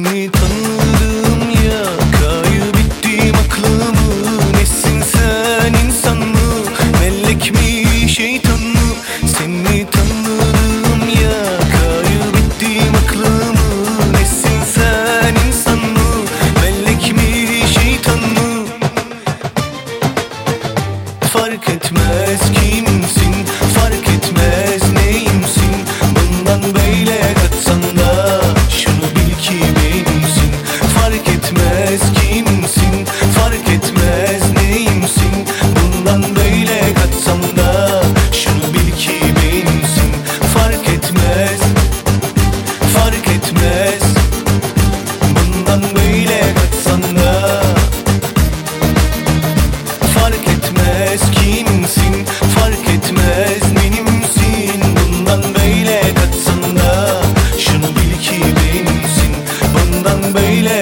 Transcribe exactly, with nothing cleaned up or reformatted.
Seni tanıdım ya, kaybettim aklımı. Nesin sen, insan mı, melek mi, şeytan mı? Seni tanıdım ya, kaybettim aklımı. Nesin sen, insan mı, melek mi, şeytan mı? Fark etmez kimsin, fark etmez neyimsin. Bundan böyle kaçsan da şunu bil ki benimsin. Fark etmez kimsin, fark etmez neyimsin. Bundan böyle kaçsan da şunu bil ki benimsin. Fark etmez, fark etmez. Bundan böyle kaçsan da fark etmez kimsin, fark etmez benimsin. Bundan böyle kaçsan da şunu bil ki benimsin. Bundan böyle